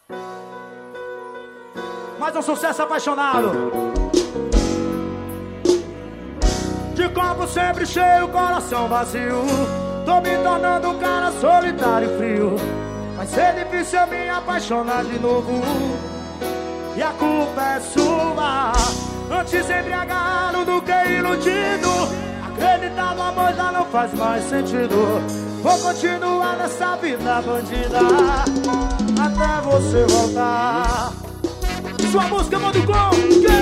Mais um sucesso apaixonado. De copo sempre cheio, coração vazio. Tô me tornando um cara solitário e frio. Vai ser difícil eu me apaixonar de novo. E a culpa é sua. Antes embriagado do que iludido. Acreditar no amor já não faz mais sentido. Vou continuar nessa vida bandida até você voltar. Sua música manda o gol.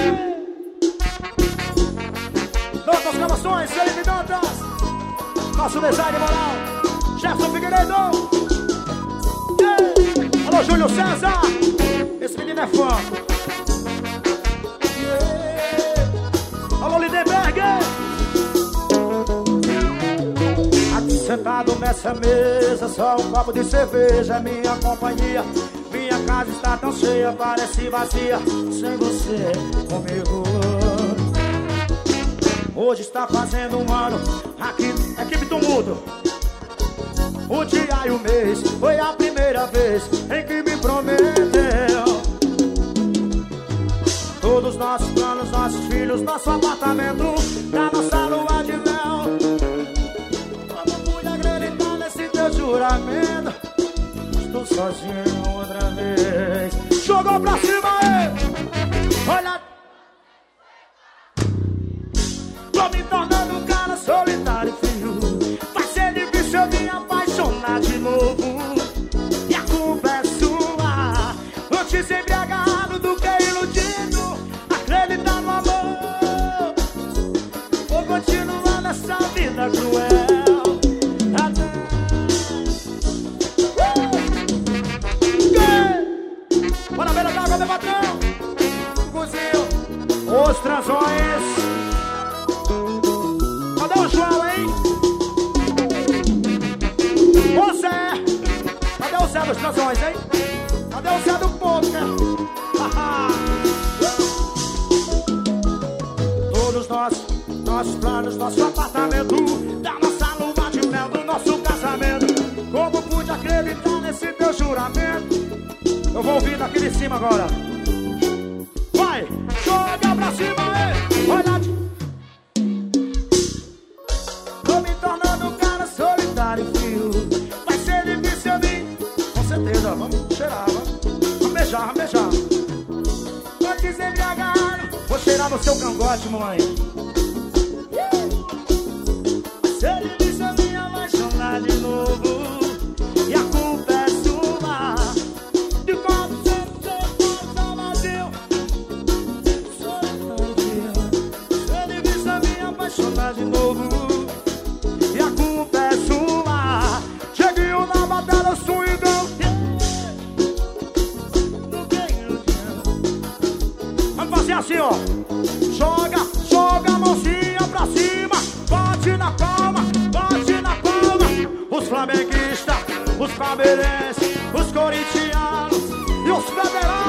Nossas gravações, Felipe Dantas. Nosso design moral, Jefferson Figueiredo. Alô, Júlio César. Esse menino é fã. Alô, Lindenberg. Aqui sentado nessa mesa, só um copo de cerveja é minha companhia. Minha casa está tão cheia, parece vazia sem você comigo. Hoje está fazendo um ano, aqui, equipe do mundo. O dia e o mês, foi a primeira vez em que me prometeu. Todos os nossos planos, nossos filhos, nosso apartamento, da nossa lua de mel. Como pude acreditar nesse teu juramento? Estou sozinho outra vez. Jogou pra cima, aí! Olha! Tô me tornando um cara solitário e frio. Vai ser difícil eu me apaixonar de novo. E a culpa é sua. Antes embriagado do que iludido. Acreditar no amor. Vou continuar nessa vida cruel até... Bora ver a água, meu patrão. Cozinho. Os transões. Cadê o João, hein? Ô Zé! Cadê o Zé dos transões, hein? Cadê o Zé do poker? Todos nossos planos, nosso apartamento, da nossa lua de mel, do nosso casamento. Como pude acreditar nesse teu juramento? Eu vou ouvir daqui de cima agora. Vai! Joga pra cima, aí! Olha! Tô me tornando um cara solitário e frio. Vai ser difícil eu vir. Com certeza, vamos cheirar, vamos beijar, vamos beijar. Antes embriagado, vou cheirar no seu cangote, mãe. Vai ser difícil eu me apaixonar de novo. E a culpa é sua. De como sempre tá vazio. Solitário e frio. Vai ser difícil eu me apaixonar de novo. E a culpa é sua. Cheguinho na batalha, swingão. Vamos fazer assim, ó. Joga, joga a mãozinha pra cima. Bate na palma, bate na palma. Os flamenguistas, os palmeirenses, os corintianos e os federais.